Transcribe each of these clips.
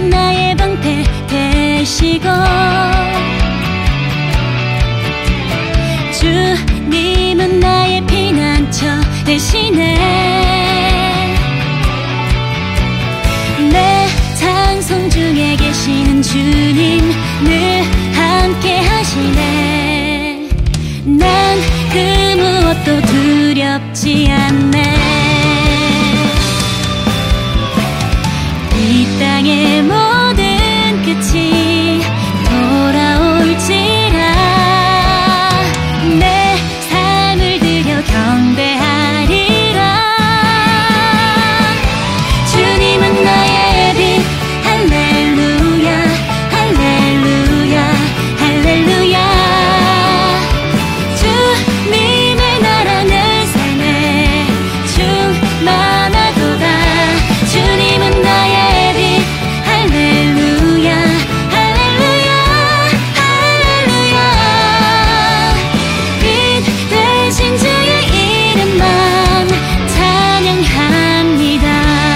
주님은 나의 방패 되시고 주님은 나의 피난처 되시네. 내 찬송 중에 계시는 주님 늘 함께 하시네. 난 그 무엇도 두렵지 않네. 이 땅의 모든 끝이 돌아올지라 내 삶을 들여 경배하리라. 주님은 나의 빛 할렐루야 할렐루야 할렐루야. 주님의 나라 내 삶에 충만하도다. 주님은 나의 빛 할렐루야 할렐루야 할렐루야. 빛 되신 주의 이름만 찬양합니다.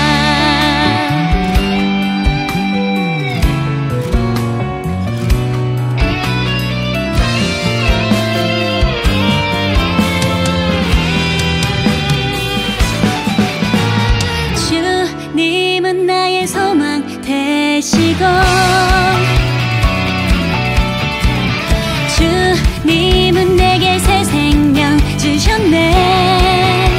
주님은 나의 소망 되시고 주님은 내게 새 생명 주셨네.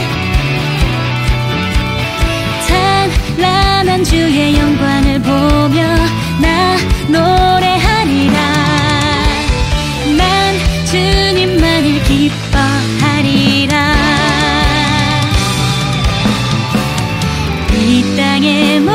찬란한 주의 영광을 보며 나 노래하리라. 난 주님만을 기뻐하리라. 이 땅의